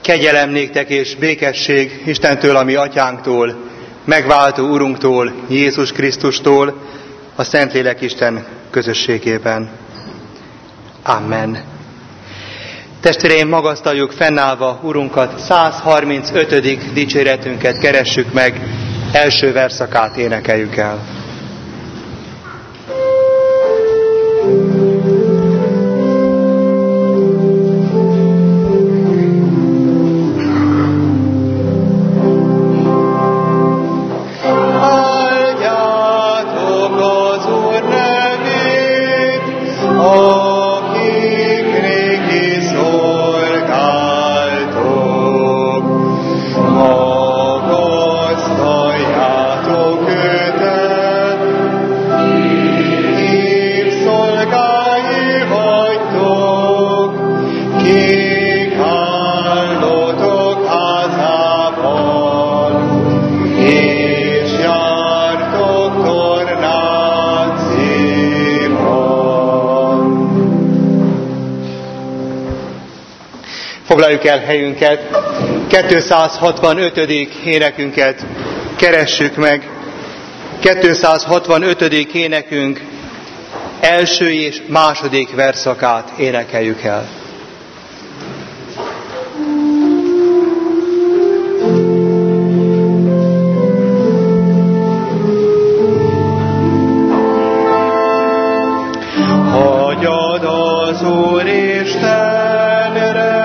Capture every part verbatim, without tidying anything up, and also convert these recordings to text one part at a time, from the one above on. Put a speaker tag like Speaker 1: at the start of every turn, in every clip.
Speaker 1: Kegyelem néktek és békesség Istentől, a mi atyánktól, megváltó Urunktól, Jézus Krisztustól, a Szentlélek Isten közösségében. Amen. Testvéreim, magasztaljuk fennállva Urunkat, száz harmincötödik dicséretünket keressük meg, első verszakát énekeljük el. Foglaljuk el helyünket, kétszázhatvanötödik énekünket keressük meg. kétszázhatvanötödik énekünk első és második verszakát énekeljük el. Hagyjad az Úr Istenre,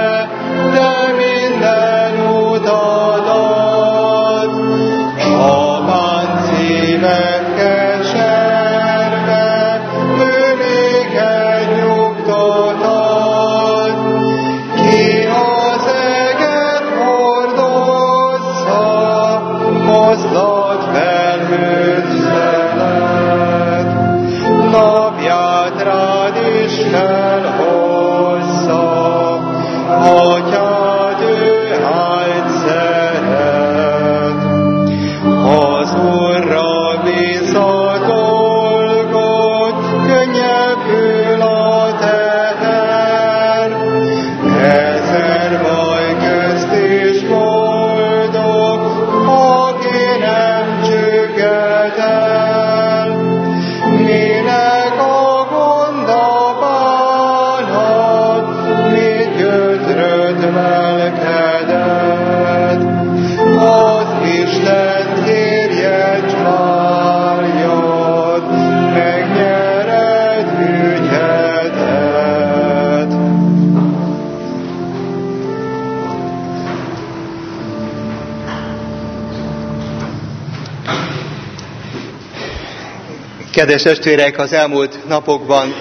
Speaker 1: Kedves testvérek, az elmúlt napokban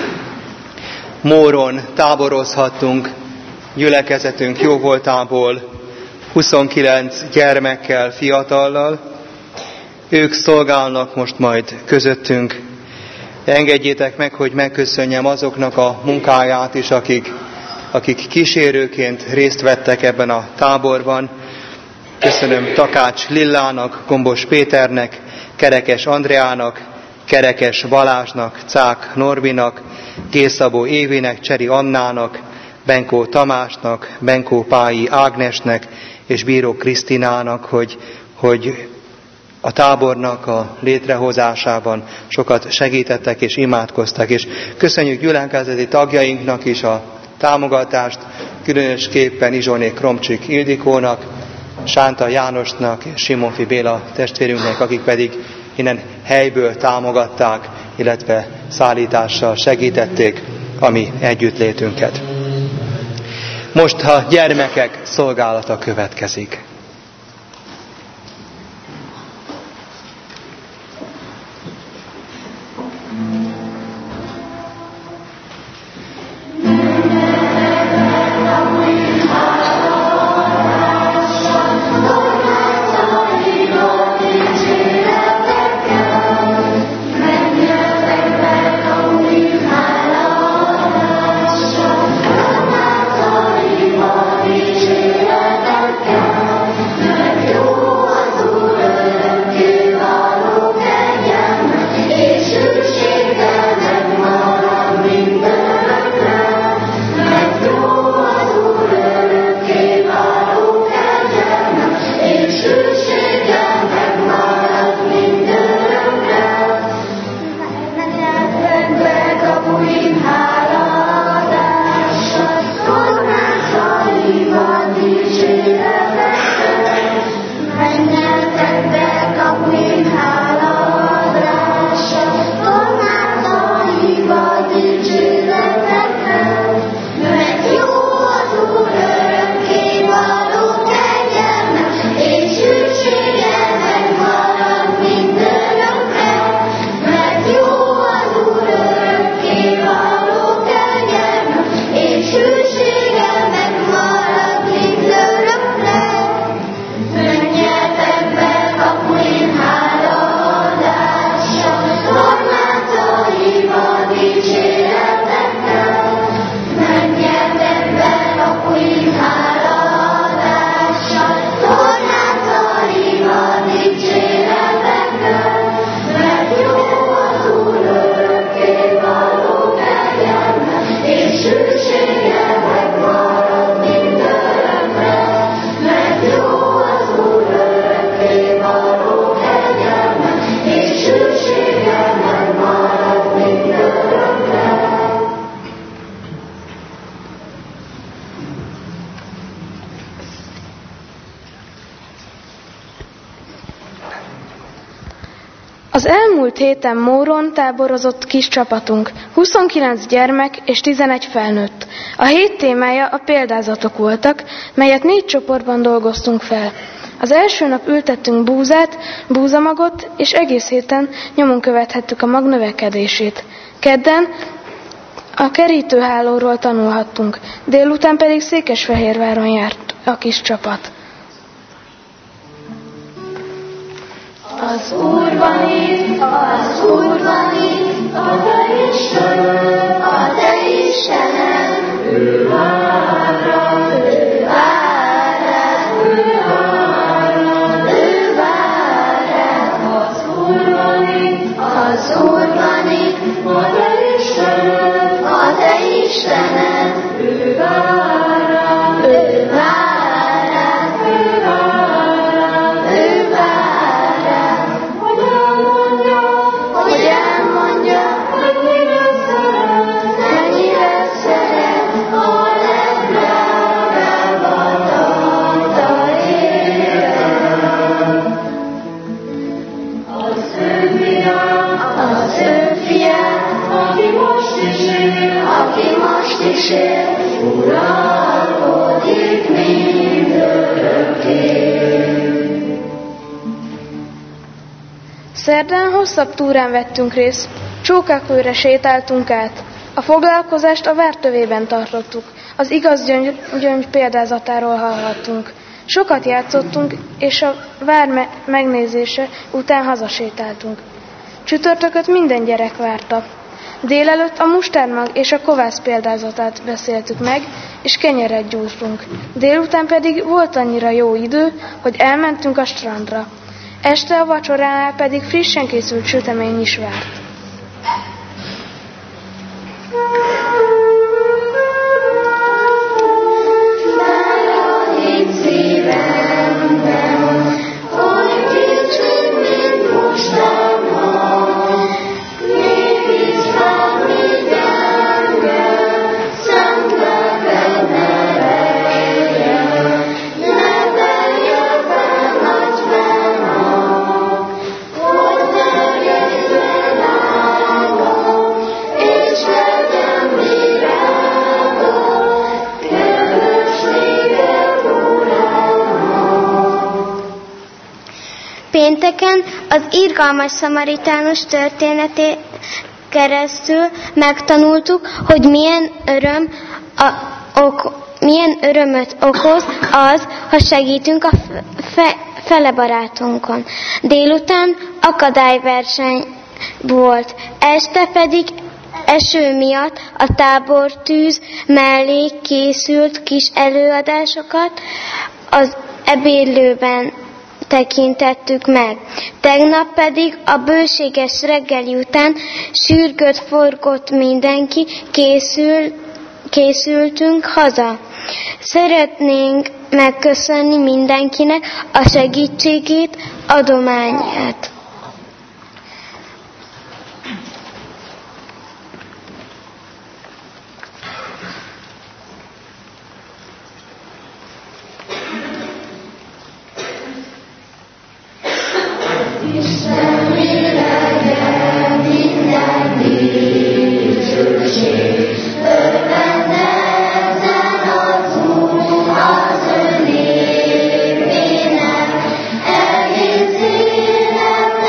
Speaker 1: Móron táborozhattunk gyülekezetünk jóvoltából huszonkilenc gyermekkel, fiatallal. Ők szolgálnak most majd közöttünk. Engedjétek meg, hogy megköszönjem azoknak a munkáját is, akik, akik kísérőként részt vettek ebben a táborban. Köszönöm Takács Lillának, Gombos Péternek, Kerekes Andreának, Kerekes Balázsnak, Cák Norbinak, Gészabó Évinek, Cseri Annának, Benkó Tamásnak, Benkó Pályi Ágnesnek és Bíró Krisztinának, hogy, hogy a tábornak a létrehozásában sokat segítettek és imádkoztak. És köszönjük gyülekezeti tagjainknak is a támogatást, különösképpen Izsóné Kromcsik Ildikónak, Sánta Jánosnak és Simonfi Béla testvérünknek, akik pedig innen helyből támogatták, illetve szállítással segítették a mi együttlétünket. Most a gyermekek szolgálata következik.
Speaker 2: Yeah. Az elmúlt héten Móron táborozott kis csapatunk, huszonkilenc gyermek és tizenegy felnőtt. A hét témája a példázatok voltak, melyet négy csoportban dolgoztunk fel. Az első nap ültettünk búzát, búzamagot, és egész héten nyomon követhettük a mag növekedését. Kedden a kerítőhálóról tanulhattunk, délután pedig Székesfehérváron járt a kis csapat.
Speaker 3: Az Úr van itt, az Úr van itt, a te Istened, a te Istened, ő vár rád, ő vár rád, ő vár rád, ő vár rád. Az Úr van itt, az Úr van itt, a te Istened, a te Istened, ő vár rád, ő vár rád, ő vár rád, ő vár rád. Hogy elmondja, hogy elmondja, mennyire szeret, mennyire szeret, a legdrágább adta életet. Az ő fiát, az ő fiát, aki most is él, aki most is él, uralkodik mindörökké.
Speaker 2: Szerdán hosszabb túrán vettünk részt, Csókákőre sétáltunk át. A foglalkozást a vár tövében tartottuk, az igaz gyöngy, gyöngy példázatáról hallhattunk. Sokat játszottunk, és a vár me- megnézése után hazasétáltunk. Csütörtököt minden gyerek várta. Délelőtt a mustármag és a kovász példázatát beszéltük meg, és kenyeret gyújtunk. Délután pedig volt annyira jó idő, hogy elmentünk a strandra. Este a vacsoránál pedig frissen készült sütemény is várt.
Speaker 4: Pénteken az irgalmas szamaritánus történetén keresztül megtanultuk, hogy milyen öröm a, ok, milyen örömöt okoz az, ha segítünk a fe, fele barátunkon. Délután akadályverseny volt, este pedig eső miatt a tábortűz mellé készült kis előadásokat az ebédlőben tekintettük meg. Tegnap pedig a bőséges reggeli után sürgött, forgott mindenki, készül, készültünk haza. Szeretnénk megköszönni mindenkinek a segítségét, adományát.
Speaker 3: Egész élet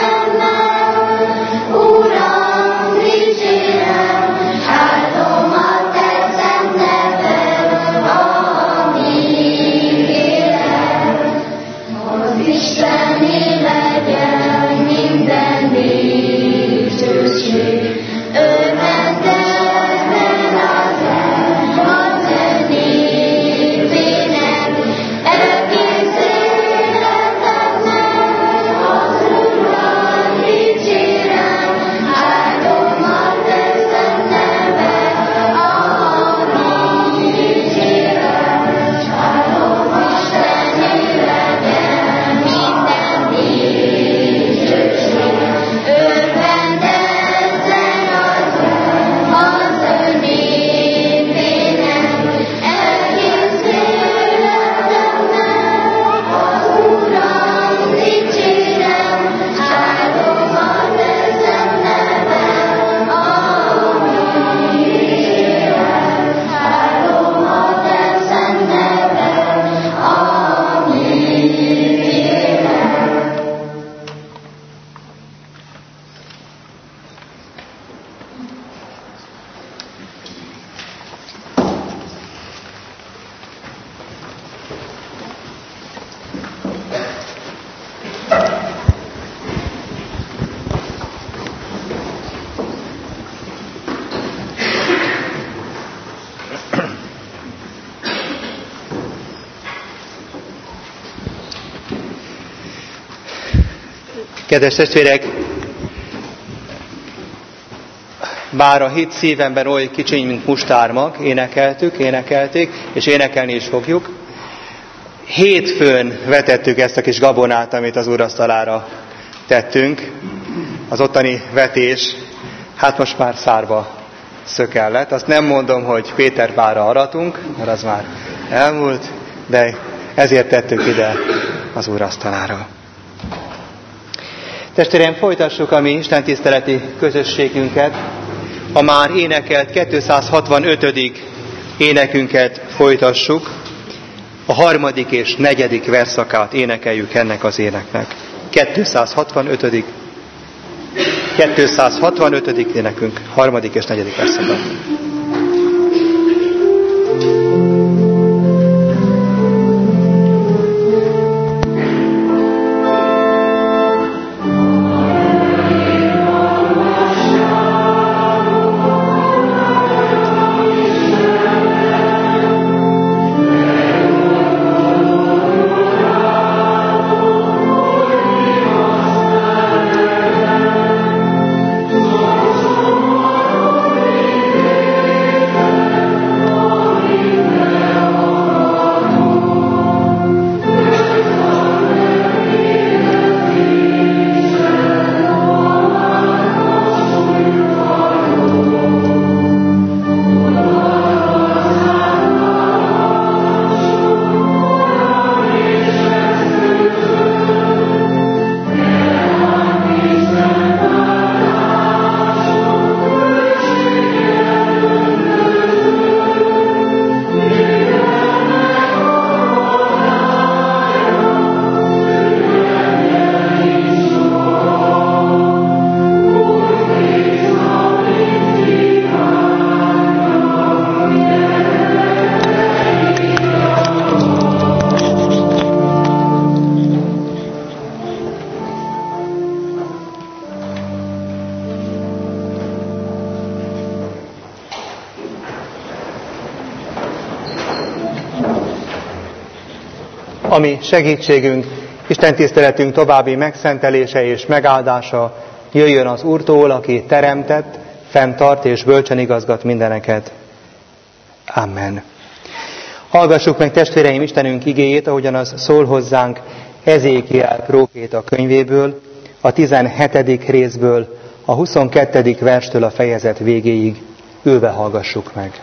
Speaker 1: Kedves testvérek, bár a hit szívemben oly kicsiny, mint mustármag, énekeltük, énekelték, és énekelni is fogjuk. Hétfőn vetettük ezt a kis gabonát, amit az úrasztalára tettünk. Az ottani vetés, hát most már szárba szökellett. Azt nem mondom, hogy Péterpárra aratunk, mert az már elmúlt, de ezért tettük ide az úrasztalára. Testvérem, folytassuk a mi istentiszteleti közösségünket. A már énekelt kétszázhatvanötödik énekünket folytassuk. A harmadik és negyedik verszakát énekeljük ennek az éneknek. kétszázhatvanötödik kétszázhatvanötödik énekünk, harmadik és negyedik verszakát. Ami segítségünk, istentiszteletünk további megszentelése és megáldása jöjjön az Úrtól, aki teremtett, fenntart és bölcsen igazgat mindeneket. Amen. Hallgassuk meg, testvéreim, Istenünk igéjét, ahogyan az szól hozzánk Ezékiel próféta könyvéből, a tizenhetedik részből, a huszonkettedik verstől a fejezet végéig. Ülve hallgassuk meg.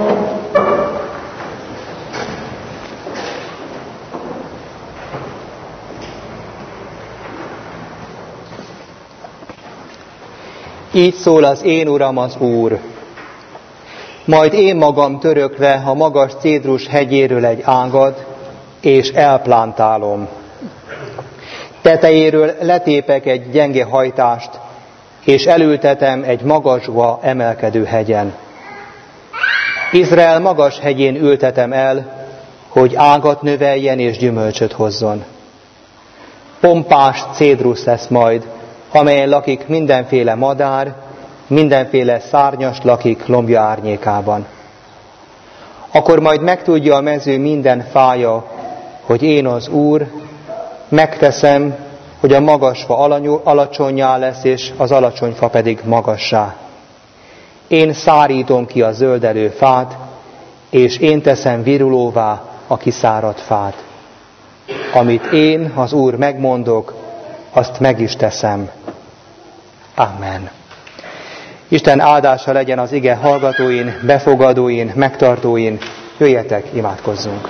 Speaker 1: Így szól az én Uram, az Úr. Majd én magam török le a magas cédrus hegyéről egy ágat, és elplántálom. Tetejéről letépek egy gyenge hajtást, és elültetem egy magasba emelkedő hegyen. Izrael magas hegyén ültetem el, hogy ágat növeljen és gyümölcsöt hozzon. Pompás cédrusz lesz majd, amelyen lakik mindenféle madár, mindenféle szárnyas lakik lombja árnyékában. Akkor majd megtudja a mező minden fája, hogy én az Úr, megteszem, hogy a magas fa alacsonnyá lesz, és az alacsony fa pedig magassá. Én szárítom ki a zöldelő fát, és én teszem virulóvá a kiszáradt fát. Amit én, az Úr megmondok, azt meg is teszem. Amen. Isten áldása legyen az ige hallgatóin, befogadóin, megtartóin. Jöjjetek, imádkozzunk.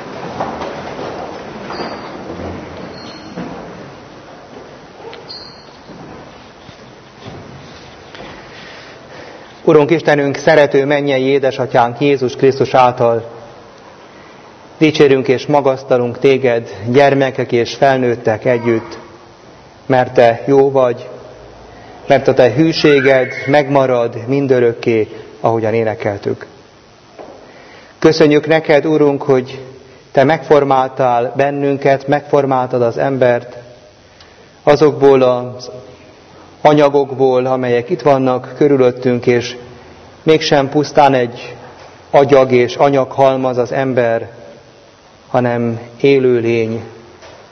Speaker 1: Urunk Istenünk, szerető mennyei édesatyánk Jézus Krisztus által dicsérünk és magasztalunk téged, gyermekek és felnőttek együtt, mert te jó vagy, mert a te hűséged megmarad mindörökké, ahogyan énekeltük. Köszönjük neked, Urunk, hogy te megformáltál bennünket, megformáltad az embert azokból az anyagokból, amelyek itt vannak körülöttünk, és mégsem pusztán egy agyag és anyaghalmaz az ember, hanem élőlény,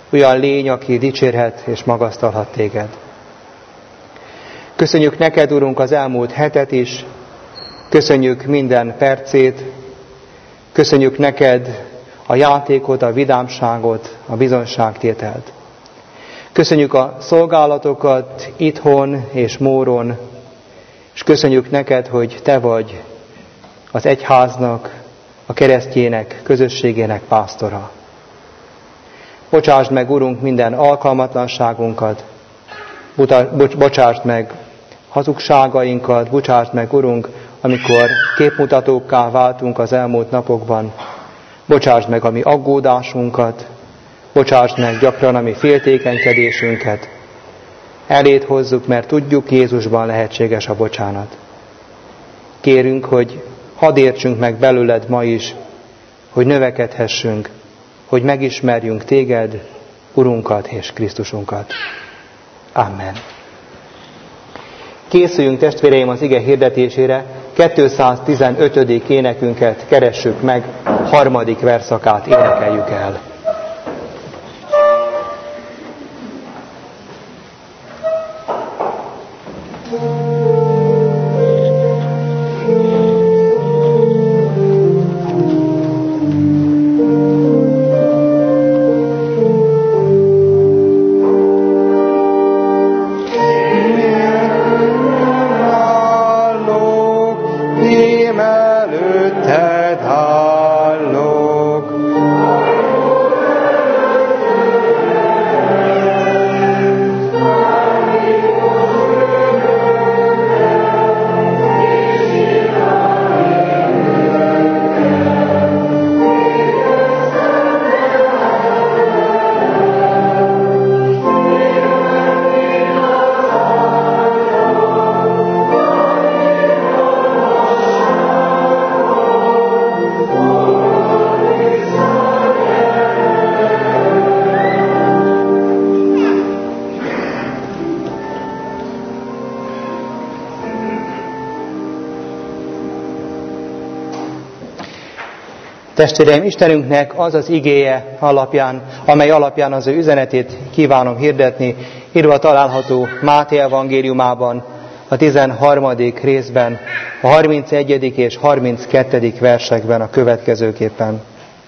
Speaker 1: olyan lény, aki dicsérhet és magasztalhat téged. Köszönjük neked, Urunk, az elmúlt hetet is, köszönjük minden percét, köszönjük neked a játékot, a vidámságot, a bizonságtételt. Köszönjük a szolgálatokat itthon és móron, és köszönjük neked, hogy te vagy az egyháznak, a keresztjének, közösségének pásztora. Bocsásd meg, Urunk, minden alkalmatlanságunkat, bocsásd meg hazugságainkat, bocsásd meg, Urunk, amikor képmutatókká váltunk az elmúlt napokban. Bocsásd meg a mi aggódásunkat, bocsásd meg gyakran a mi féltékenykedésünket. Eléd hozzuk, mert tudjuk, Jézusban lehetséges a bocsánat. Kérünk, hogy hadd értsünk meg belőled ma is, hogy növekedhessünk, hogy megismerjünk téged, Urunkat és Krisztusunkat. Amen. Készüljünk, testvéreim, az ige hirdetésére, kétszáztizenötödik énekünket keressük meg, harmadik verszakát énekeljük el. Testvéreim, Istenünknek az az igéje alapján, amely alapján az ő üzenetét kívánom hirdetni, írva található Máté evangéliumában, a tizenharmadik részben, a harmincegyedik és harminckettedik versekben a következőképpen.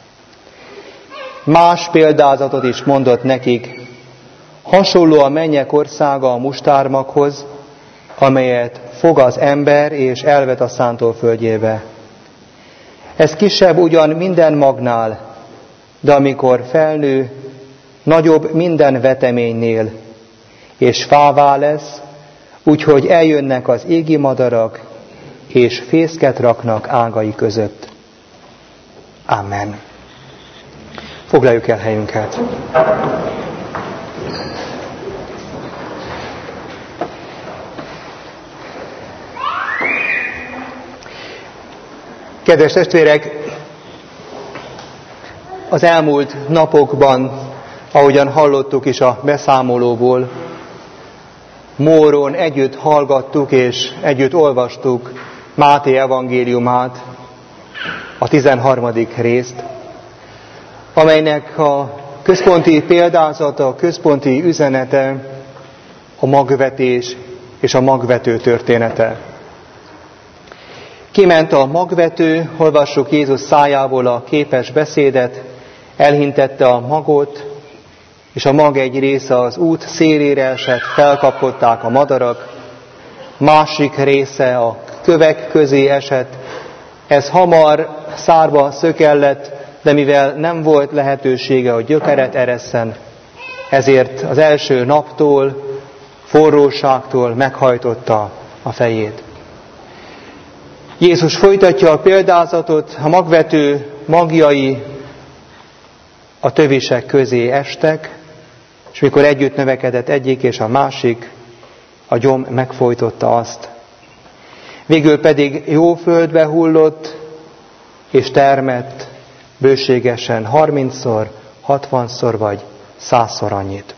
Speaker 1: Más példázatot is mondott nekik, hasonló a mennyek országa a mustármaghoz, amelyet fog az ember és elvet a szántóföldjébe. Ez kisebb ugyan minden magnál, de amikor felnő, nagyobb minden veteménynél, és fává lesz, úgyhogy eljönnek az égi madarak, és fészket raknak ágai között. Amen. Foglaljuk el helyünket. Kedves testvérek, az elmúlt napokban, ahogyan hallottuk is a beszámolóból, móron együtt hallgattuk és együtt olvastuk Máté evangéliumát, a tizenharmadik részt, amelynek a központi példázata, a központi üzenete a magvetés és a magvető története. Kiment a magvető, olvassuk Jézus szájából a képes beszédet, elhintette a magot, és a mag egy része az út szélére esett, felkapkodták a madarak, másik része a kövek közé esett, ez hamar szárba szökellett, de mivel nem volt lehetősége, hogy gyökeret eresszen, ezért az első naptól, forróságtól meghajtotta a fejét. Jézus folytatja a példázatot, a magvető magjai a tövisek közé estek, és mikor együtt növekedett egyik és a másik, a gyom megfojtotta azt. Végül pedig jó földbe hullott, és termett bőségesen harmincszor, hatvanszor vagy százszor annyit.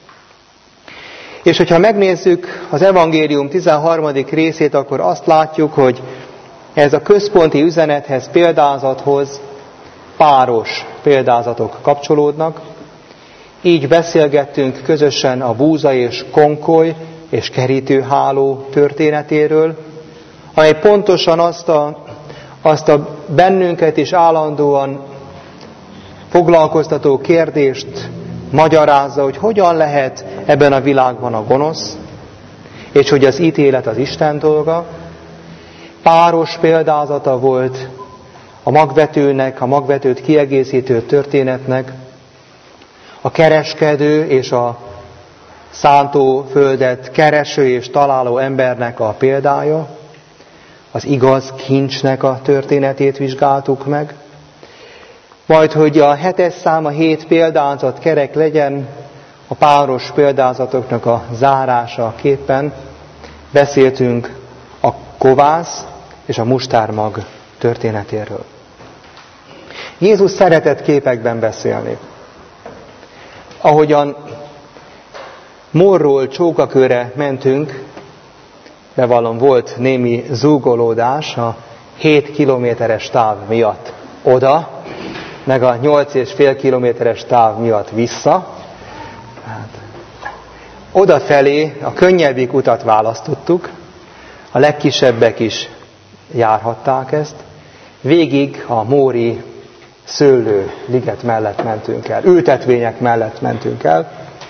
Speaker 1: És hogyha megnézzük az evangélium tizenharmadik részét, akkor azt látjuk, hogy ez a központi üzenethez, példázathoz páros példázatok kapcsolódnak, Így beszélgettünk közösen a búza és konkoly és kerítőháló történetéről, amely pontosan azt a, azt a bennünket is állandóan foglalkoztató kérdést magyarázza, hogy hogyan lehet ebben a világban a gonosz, és hogy az ítélet az Isten dolga. Páros példázata volt a magvetőnek, a magvetőt kiegészítő történetnek, a kereskedő és a szántóföldet kereső és találó embernek a példája, az igaz kincsnek a történetét vizsgáltuk meg, majd hogy a hetes szám, a hét példázat kerek legyen, a páros példázatoknak a zárása képpen beszéltünk a kovász és a mustármag történetéről. Jézus szeretett képekben beszélni. Ahogyan Mórról Csókakőre mentünk, bevallom, volt némi zúgolódás a hét kilométeres táv miatt oda, meg a nyolc és fél kilométeres táv miatt vissza. Hát, odafelé a könnyebbik utat választottuk, a legkisebbek is járhatták ezt. Végig a móri szőlő liget mellett mentünk el, ültetvények mellett mentünk el.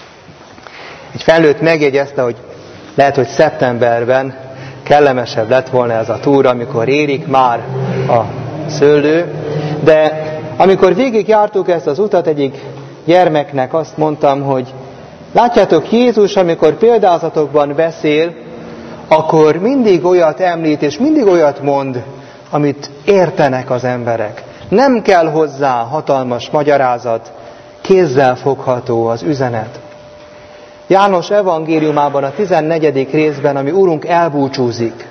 Speaker 1: Egy felnőtt megjegyezte, hogy lehet, hogy szeptemberben kellemesebb lett volna ez a túra, amikor érik már a szőlő, de amikor végig jártuk ezt az utat, egyik gyermeknek azt mondtam, hogy látjátok, Jézus, amikor példázatokban beszél, akkor mindig olyat említ, és mindig olyat mond, amit értenek az emberek. Nem kell hozzá hatalmas magyarázat, kézzel fogható az üzenet. János evangéliumában a tizennegyedik részben, ami Urunk elbúcsúzik.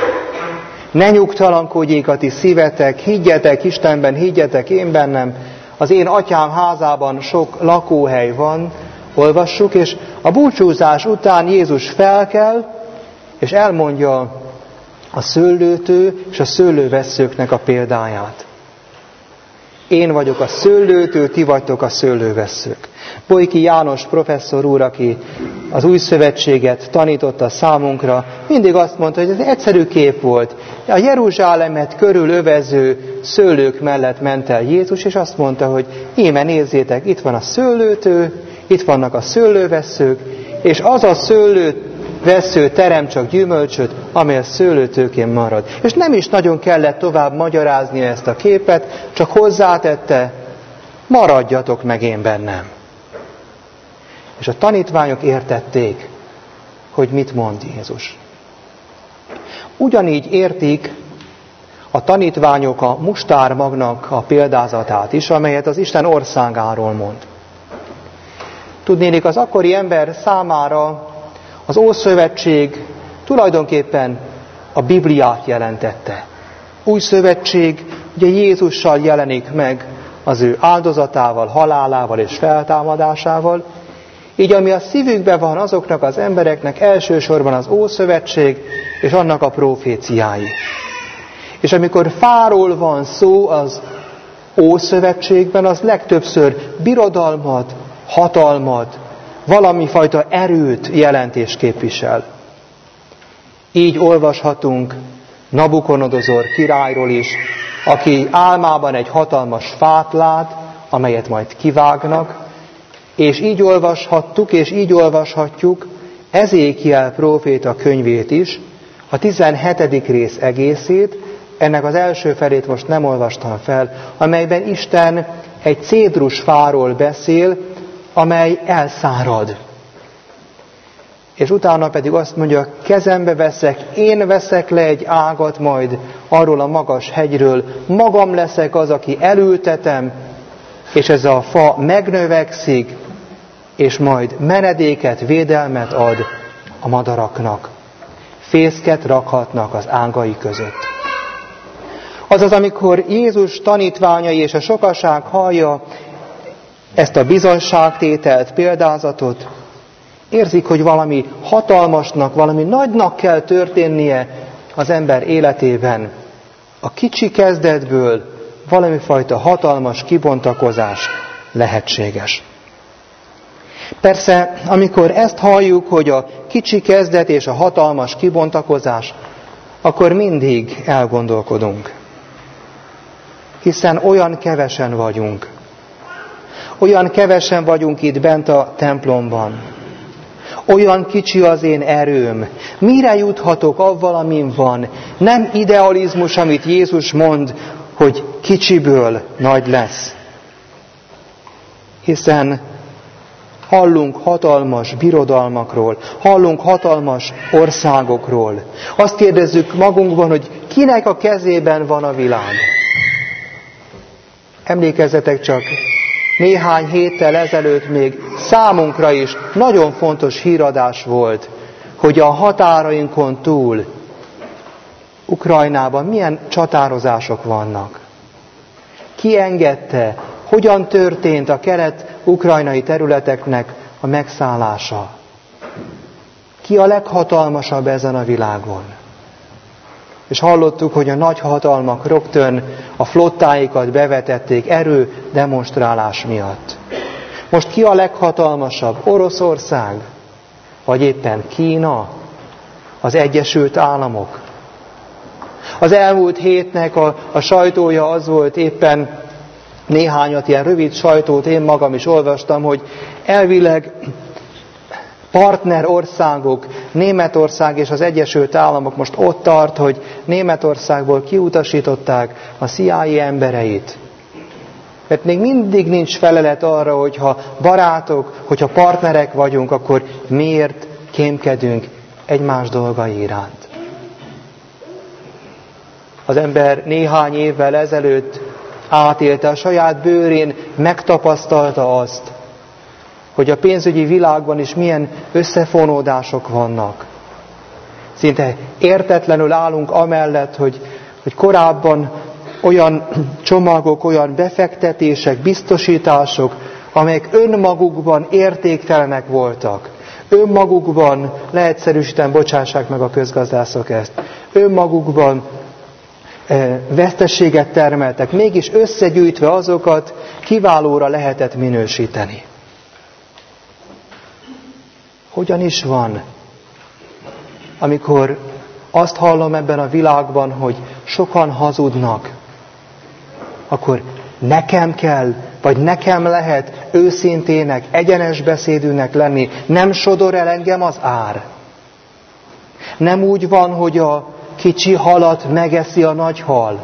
Speaker 1: Ne nyugtalankodjék a ti szívetek, higgyetek Istenben, higgyetek én bennem. Az én atyám házában sok lakóhely van, olvassuk, és a búcsúzás után Jézus felkel, és elmondja a szőlőtő és a szőlővesszőknek a példáját. Én vagyok a szőlőtő, ti vagytok a szőlővesszők. Bojki János professzor úr, aki az új szövetséget tanította számunkra, mindig azt mondta, hogy ez egy egyszerű kép volt. A Jeruzsálemet körülövező szőlők mellett ment el Jézus, és azt mondta, hogy íme nézzétek, itt van a szőlőtő, itt vannak a szőlővesszők, és az a szőlővessző terem csak gyümölcsöt, amely a szőlőtőkén marad. És nem is nagyon kellett tovább magyarázni ezt a képet, csak hozzátette, maradjatok meg én bennem. És a tanítványok értették, hogy mit mond Jézus. Ugyanígy értik a tanítványok a mustármagnak a példázatát is, amelyet az Isten országáról mond. Tudnélik, az akkori ember számára az Ószövetség tulajdonképpen a Bibliát jelentette. Új szövetség ugye Jézussal jelenik meg, az ő áldozatával, halálával és feltámadásával. Így ami a szívükben van, azoknak az embereknek elsősorban az Ószövetség és annak a proféciái. És amikor fáról van szó az Ószövetségben, az legtöbbször birodalmat, hatalmat, valamifajta erőt jelent és képvisel. Így olvashatunk Nabukodonozor királyról is, aki álmában egy hatalmas fát lát, amelyet majd kivágnak, és így olvashattuk, és így olvashatjuk Ezékiel próféta könyvét is, a tizenhetedik rész egészét, ennek az első felét most nem olvastam fel, amelyben Isten egy cédrus fáról beszél, amely elszárad. És utána pedig azt mondja, kezembe veszek, én veszek le egy ágat majd arról a magas hegyről, magam leszek az, aki elültetem, és ez a fa megnövekszik, és majd menedéket, védelmet ad a madaraknak. Fészket rakhatnak az ágai között. Azaz, amikor Jézus tanítványai és a sokaság hallja ezt a bizonyságtételt, példázatot, érzik, hogy valami hatalmasnak, valami nagynak kell történnie az ember életében. A kicsi kezdetből valami fajta hatalmas kibontakozás lehetséges. Persze, amikor ezt halljuk, hogy a kicsi kezdet és a hatalmas kibontakozás, akkor mindig elgondolkodunk. Hiszen olyan kevesen vagyunk. Olyan kevesen vagyunk itt bent a templomban. Olyan kicsi az én erőm. Mire juthatok avval, amin van? Nem idealizmus, amit Jézus mond, hogy kicsiből nagy lesz. Hiszen hallunk hatalmas birodalmakról, hallunk hatalmas országokról. Azt kérdezzük magunkban, hogy kinek a kezében van a világ. Emlékezzetek csak, néhány héttel ezelőtt még számunkra is nagyon fontos híradás volt, hogy a határainkon túl Ukrajnában milyen csatározások vannak. Ki engedte, hogyan történt a kelet-ukrajnai területeknek a megszállása? Ki a leghatalmasabb ezen a világon? És hallottuk, hogy a nagy hatalmak rögtön a flottáikat bevetették erő demonstrálás miatt. Most ki a leghatalmasabb? Oroszország? Vagy éppen Kína? Az Egyesült Államok? Az elmúlt hétnek a, a sajtója az volt éppen, néhányat ilyen rövid sajtót én magam is olvastam, hogy elvileg partner országok, Németország és az Egyesült Államok most ott tart, hogy Németországból kiutasították a C I A embereit. Mert még mindig nincs felelet arra, hogyha barátok, hogyha partnerek vagyunk, akkor miért kémkedünk egymás dolgai iránt. Az ember néhány évvel ezelőtt átélte a saját bőrén, megtapasztalta azt, hogy a pénzügyi világban is milyen összefonódások vannak. Szinte értetlenül állunk amellett, hogy, hogy korábban olyan csomagok, olyan befektetések, biztosítások, amelyek önmagukban értéktelenek voltak. Önmagukban, leegyszerűsíten, bocsássák meg a közgazdászok ezt, önmagukban e, veszteséget termeltek, mégis összegyűjtve azokat kiválóra lehetett minősíteni. Hogyan is van, amikor azt hallom ebben a világban, hogy sokan hazudnak, akkor nekem kell, vagy nekem lehet őszintének, egyenes beszédűnek lenni, nem sodor el engem az ár. Nem úgy van, hogy a kicsi halat megeszi a nagy hal.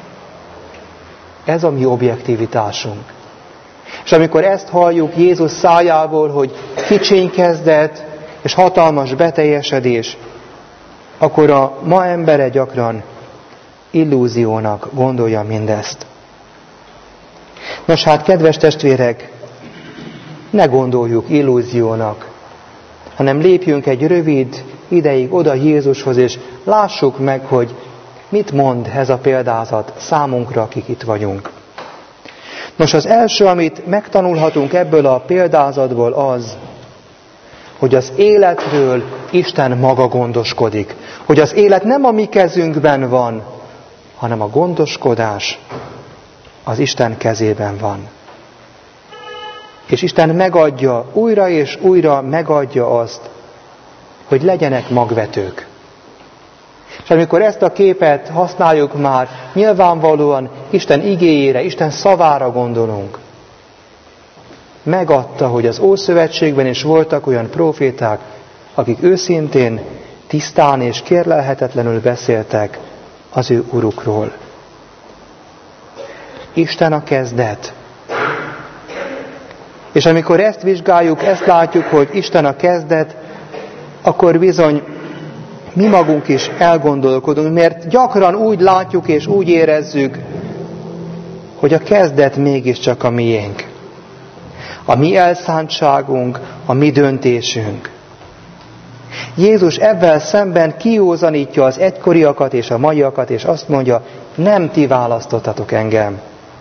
Speaker 1: Ez a mi objektivitásunk. És amikor ezt halljuk Jézus szájából, hogy kicsiny kezdet és hatalmas beteljesedés, akkor a ma embere gyakran illúziónak gondolja mindezt. Nos hát, kedves testvérek, ne gondoljuk illúziónak, hanem lépjünk egy rövid ideig oda Jézushoz, és lássuk meg, hogy mit mond ez a példázat számunkra, akik itt vagyunk. Nos, az első, amit megtanulhatunk ebből a példázatból az, hogy az életről Isten maga gondoskodik. Hogy az élet nem a mi kezünkben van, hanem a gondoskodás az Isten kezében van. És Isten megadja, újra és újra megadja azt, hogy legyenek magvetők. És amikor ezt a képet használjuk már, nyilvánvalóan Isten igéjére, Isten szavára gondolunk. Megadta, hogy az Ószövetségben is voltak olyan próféták, akik őszintén, tisztán és kérlelhetetlenül beszéltek az ő urukról. Isten a kezdet. És amikor ezt vizsgáljuk, ezt látjuk, hogy Isten a kezdet, akkor bizony mi magunk is elgondolkodunk, mert gyakran úgy látjuk és úgy érezzük, hogy a kezdet mégiscsak a miénk. A mi elszántságunk, a mi döntésünk. Jézus ebben szemben kiózanítja az egykoriakat és a maiakat, és azt mondja, nem ti választottatok engem,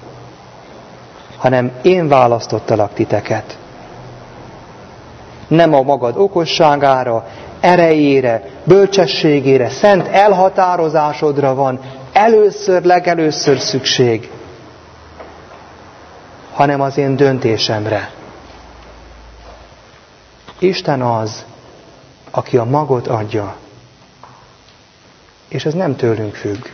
Speaker 1: hanem én választottalak titeket. Nem a magad okosságára, erejére, bölcsességére, szent elhatározásodra van először, legelőször szükség, hanem az én döntésemre. Isten az, aki a magot adja. És ez nem tőlünk függ.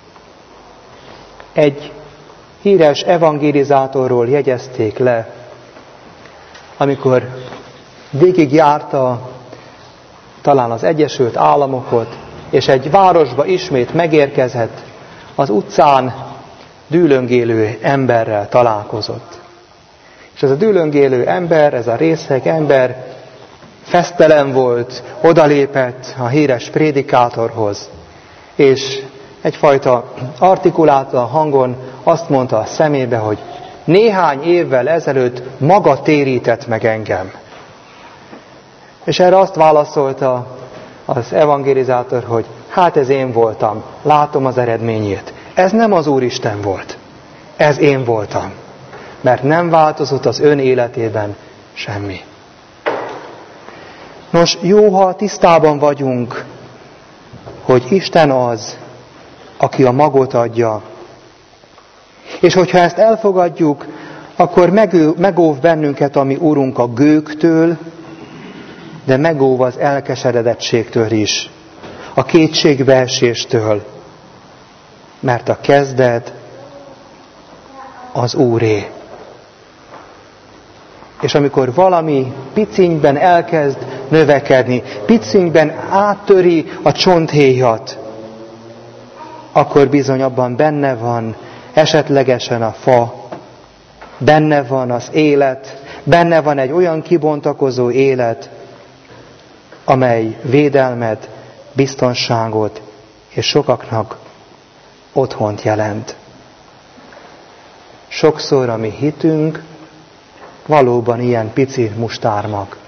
Speaker 1: Egy híres evangelizátorról jegyezték le, amikor végigjárta talán az Egyesült Államokat, és egy városba ismét megérkezett, az utcán dűlöngélő emberrel találkozott. És ez a dűlöngélő ember, ez a részeg ember fesztelen volt, odalépett a híres prédikátorhoz, és egyfajta artikulátlan hangon azt mondta a szemébe, hogy néhány évvel ezelőtt maga térített meg engem. És erre azt válaszolta az evangelizátor, hogy hát ez én voltam, látom az eredményét. Ez nem az Úristen volt, ez én voltam, mert nem változott az ön életében semmi. Nos, jó, ha tisztában vagyunk, hogy Isten az, aki a magot adja. És hogyha ezt elfogadjuk, akkor megóv bennünket a mi Urunk a gőgtől, de megóv az elkeseredettségtől is, a kétségbeeséstől, mert a kezdet az Úré. És amikor valami picinyben elkezd növekedni, picinyben áttöri a csonthéjat, akkor bizony abban benne van esetlegesen a fa, benne van az élet, benne van egy olyan kibontakozó élet, amely védelmet, biztonságot és sokaknak otthont jelent. Sokszor a mi hitünk valóban ilyen pici mustármag.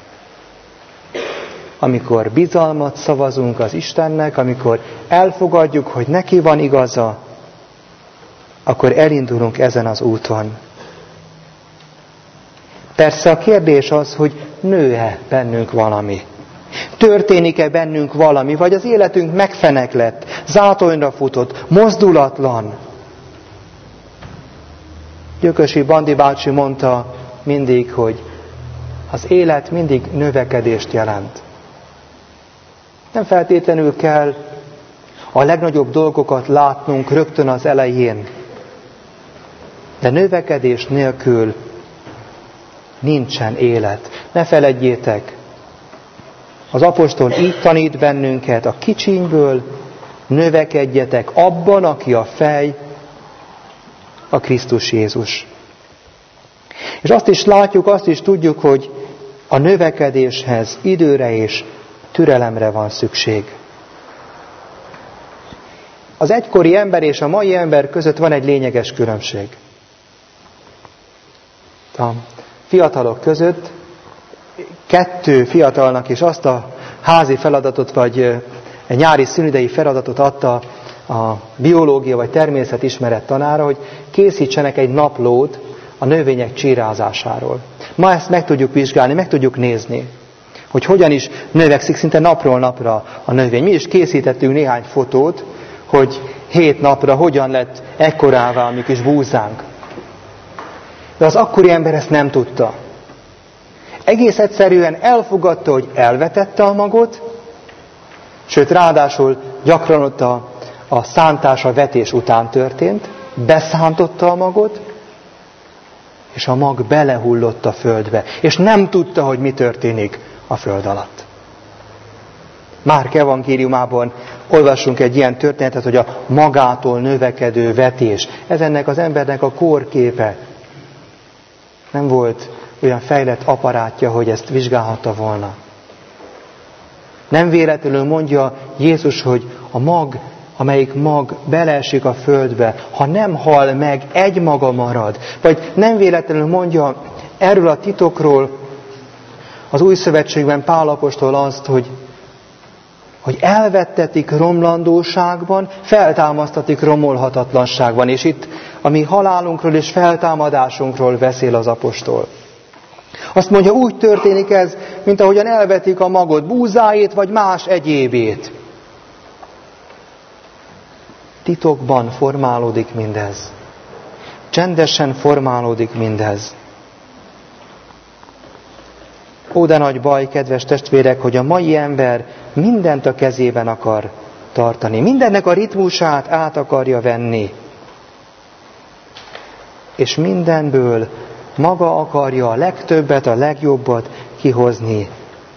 Speaker 1: Amikor bizalmat szavazunk az Istennek, amikor elfogadjuk, hogy neki van igaza, akkor elindulunk ezen az úton. Persze a kérdés az, hogy nő-e bennünk valami? Történik-e bennünk valami? Vagy az életünk megfeneklett, zátonyra futott, mozdulatlan? Gyökösi Bandi bácsi mondta mindig, hogy az élet mindig növekedést jelent. Nem feltétlenül kell a legnagyobb dolgokat látnunk rögtön az elején, de növekedés nélkül nincsen élet. Ne feledjétek, az apostol így tanít bennünket, a kicsínyből növekedjetek abban, aki a fej, a Krisztus Jézus. És azt is látjuk, azt is tudjuk, hogy a növekedéshez időre és türelemre van szükség. Az egykori ember és a mai ember között van egy lényeges különbség. A fiatalok között kettő fiatalnak is azt a házi feladatot, vagy egy nyári szünidei feladatot adta a biológia vagy természetismeret tanára, hogy készítsenek egy naplót a növények csírázásáról. Ma ezt meg tudjuk vizsgálni, meg tudjuk nézni, hogy hogyan is növekszik szinte napról napra a növény. Mi is készítettünk néhány fotót, hogy hét napra hogyan lett ekkorává a mi kis búzánk. De az akkori ember ezt nem tudta. Egész egyszerűen elfogadta, hogy elvetette a magot, sőt ráadásul gyakran ott a, a szántás a vetés után történt, beszántotta a magot, és a mag belehullott a földbe, és nem tudta, hogy mi történik a föld alatt. Márk evangéliumában olvassunk egy ilyen történetet, hogy a magától növekedő vetés. Ez ennek az embernek a kórképe. Nem volt olyan fejlett aparátja, hogy ezt vizsgálhatta volna. Nem véletlenül mondja Jézus, hogy a mag, amelyik mag beleesik a földbe, ha nem hal meg, egy maga marad. Vagy nem véletlenül mondja erről a titokról az Új Szövetségben Pál apostol azt, hogy, hogy elvettetik romlandóságban, feltámasztatik romolhatatlanságban. És itt a mi halálunkról és feltámadásunkról beszél az apostol. Azt mondja, úgy történik ez, mint ahogyan elvetik a magot búzáét, vagy más egyébét. Titokban formálódik mindez. Csendesen formálódik mindez. Ó, de nagy baj, kedves testvérek, hogy a mai ember mindent a kezében akar tartani. Mindennek a ritmusát át akarja venni. És mindenből maga akarja a legtöbbet, a legjobbat kihozni.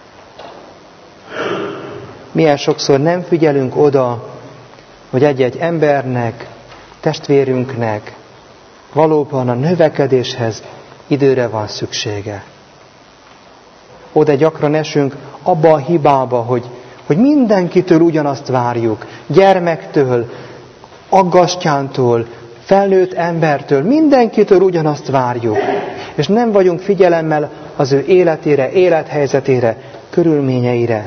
Speaker 1: Milyen sokszor nem figyelünk oda, hogy egy-egy embernek, testvérünknek valóban a növekedéshez időre van szüksége. Oda gyakran esünk abba a hibába, hogy, hogy mindenkitől ugyanazt várjuk. Gyermektől, aggastyántól, felnőtt embertől, mindenkitől ugyanazt várjuk. És nem vagyunk figyelemmel az ő életére, élethelyzetére, körülményeire.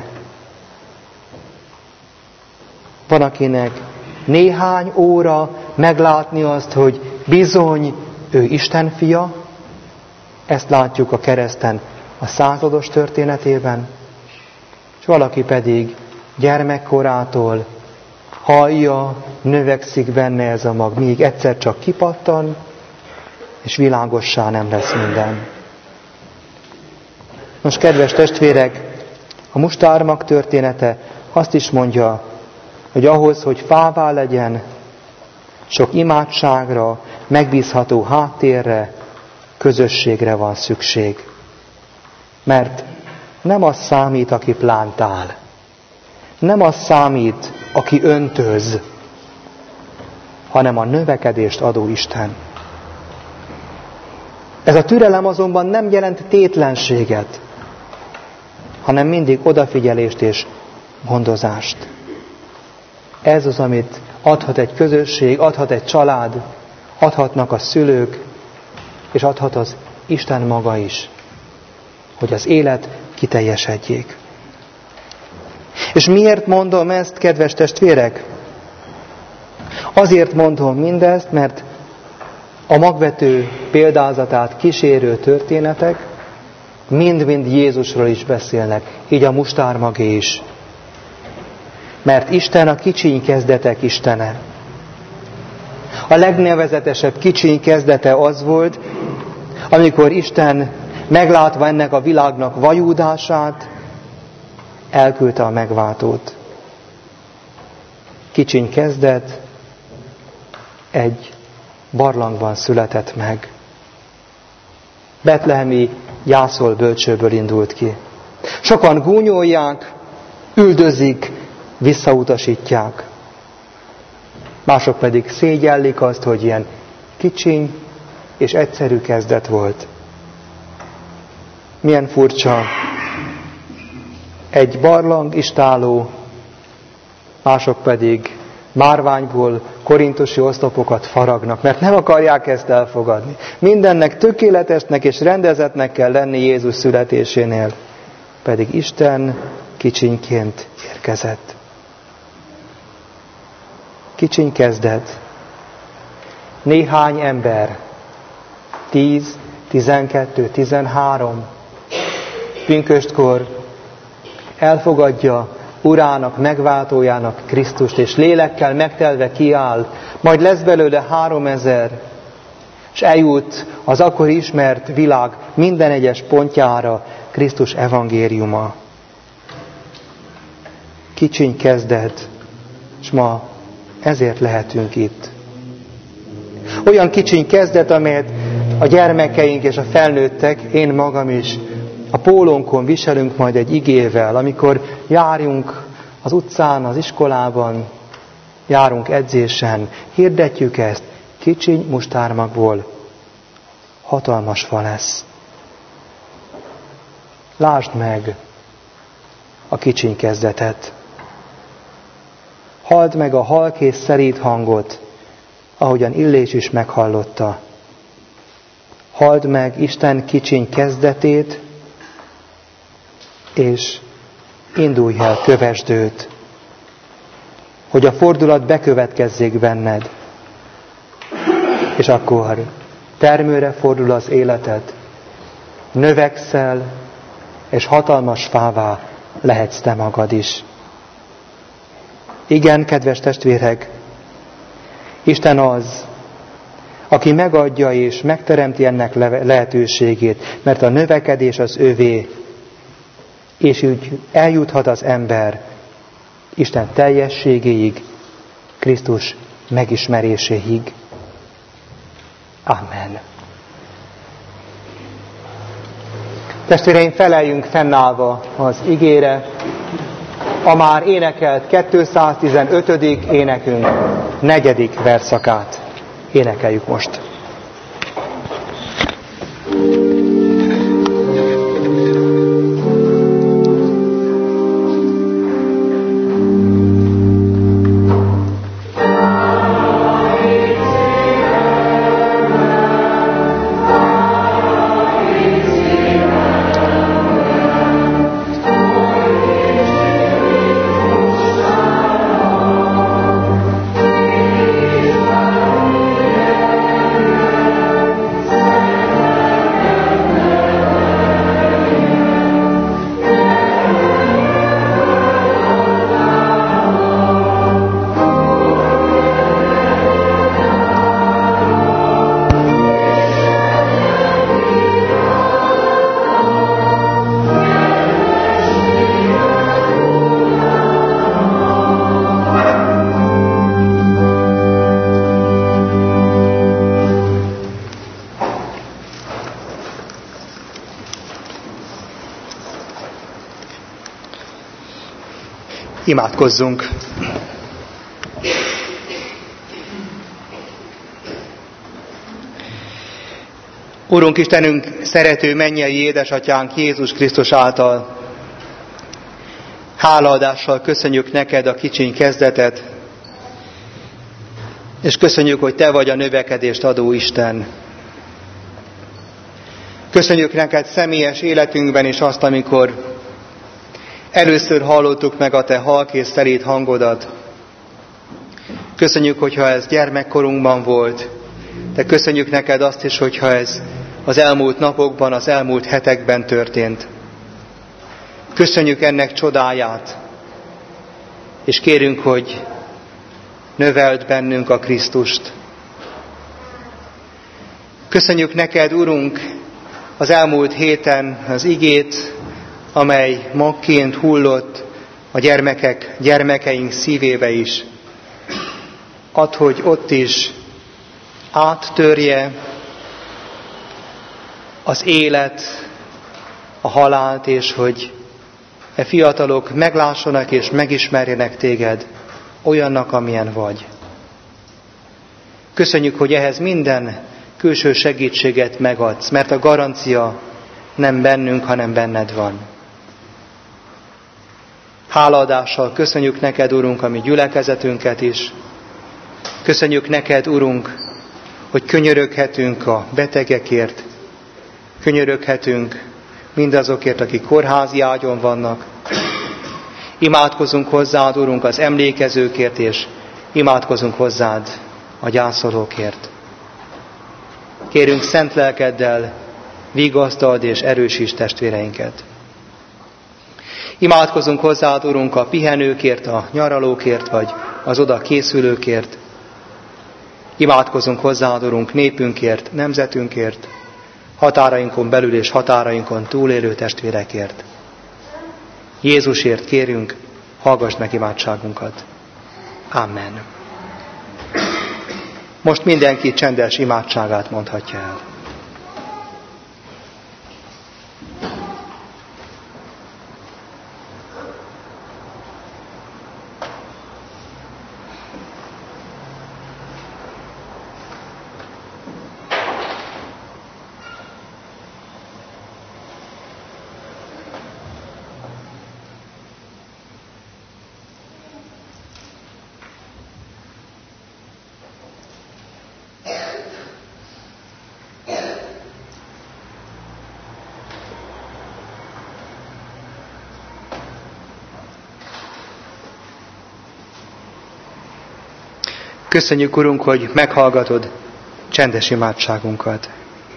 Speaker 1: Van, akinek néhány óra meglátni azt, hogy bizony ő Isten fia, ezt látjuk a kereszten a százados történetében, és valaki pedig gyermekkorától hallja, növekszik benne ez a mag, míg egyszer csak kipattan, és világossá nem lesz minden. Most, kedves testvérek, a mustármag története azt is mondja, hogy ahhoz, hogy fává legyen, sok imádságra, megbízható háttérre, közösségre van szükség. Mert nem az számít, aki plántál. Nem az számít, aki öntöz, hanem a növekedést adó Isten. Ez a türelem azonban nem jelent tétlenséget, hanem mindig odafigyelést és gondozást. Ez az, amit adhat egy közösség, adhat egy család, adhatnak a szülők, és adhat az Isten maga is, hogy az élet kiteljesedjék. És miért mondom ezt, kedves testvérek? Azért mondom mindezt, mert a magvető példázatát kísérő történetek mind-mind Jézusról is beszélnek, így a mustármagé is. Mert Isten a kicsiny kezdetek Istene. A legnevezetesebb kicsiny kezdete az volt, amikor Isten meglátva ennek a világnak vajúdását, elküldte a megváltót. Kicsiny kezdet egy barlangban született meg. Betlehemi jászol bölcsőből indult ki. Sokan gúnyolják, üldözik, visszautasítják. Mások pedig szégyellik azt, hogy ilyen kicsiny és egyszerű kezdet volt. Milyen furcsa. Egy barlang istáló, mások pedig márványból korintusi oszlopokat faragnak, mert nem akarják ezt elfogadni. Mindennek tökéletesnek és rendezetnek kell lenni Jézus születésénél, pedig Isten kicsinyként érkezett. Kicsiny kezdet. Néhány ember, tíz, tizenkettő, tizenhárom, pünköstkor elfogadja Urának, megváltójának Krisztust, és lélekkel megtelve kiáll, majd lesz belőle háromezer, és eljut az akkor ismert világ minden egyes pontjára Krisztus evangéliuma. Kicsiny kezdet, és ma ezért lehetünk itt. Olyan kicsiny kezdet, amelyet a gyermekeink és a felnőttek, én magam is, a pólónkon viselünk majd egy igével, amikor járjunk az utcán, az iskolában, járunk edzésen, hirdetjük ezt, kicsiny mustármagból hatalmas fa lesz. Lásd meg a kicsiny kezdetet. Halld meg a halk és szerít hangot, ahogyan Illés is meghallotta. Halld meg Isten kicsiny kezdetét, és indulj el, kövesd őt, hogy a fordulat bekövetkezzék benned, és akkor termőre fordul az életed, növekszel, és hatalmas fává lehetsz te magad is. Igen, kedves testvérek, Isten az, aki megadja és megteremti ennek lehetőségét, mert a növekedés az övé, és úgy eljuthat az ember Isten teljességéig, Krisztus megismeréséig. Amen. Testvéreim, feleljünk fennállva az igére, a már énekelt kétszáztizenötödik énekünk negyedik verszakát. Énekeljük most. Imádkozzunk! Urunk Istenünk, szerető mennyei édesatyánk Jézus Krisztus által, hálaadással köszönjük neked a kicsiny kezdetet, és köszönjük, hogy te vagy a növekedést adó Isten. Köszönjük neked személyes életünkben is azt, amikor először hallottuk meg a te halk és szelíd hangodat. Köszönjük, hogyha ez gyermekkorunkban volt, de köszönjük neked azt is, hogyha ez az elmúlt napokban, az elmúlt hetekben történt. Köszönjük ennek csodáját, és kérünk, hogy növeld bennünk a Krisztust. Köszönjük neked, Urunk, az elmúlt héten az igét, amely magként hullott a gyermekek, gyermekeink szívébe is. Add, hogy ott is áttörje az élet, a halált, és hogy e fiatalok meglássanak és megismerjenek téged olyannak, amilyen vagy. Köszönjük, hogy ehhez minden külső segítséget megadsz, mert a garancia nem bennünk, hanem benned van. Hálaadással köszönjük neked, Urunk, a mi gyülekezetünket is. Köszönjük neked, Urunk, hogy könyöröghetünk a betegekért, könyöröghetünk mindazokért, akik kórházi ágyon vannak. Imádkozunk hozzád, Urunk, az emlékezőkért, és imádkozunk hozzád a gyászolókért. Kérünk szent lelkeddel, vigasztald és erősítsd testvéreinket. Imádkozunk hozzád, Urunk, a pihenőkért, a nyaralókért, vagy az oda készülőkért. Imádkozunk hozzád, Urunk, népünkért, nemzetünkért, határainkon belül és határainkon túlélő testvérekért. Jézusért kérünk, hallgass meg imádságunkat. Amen. Most mindenki csendes imádságát mondhatja el. Köszönjük, Urunk, hogy meghallgatod csendes imádságunkat.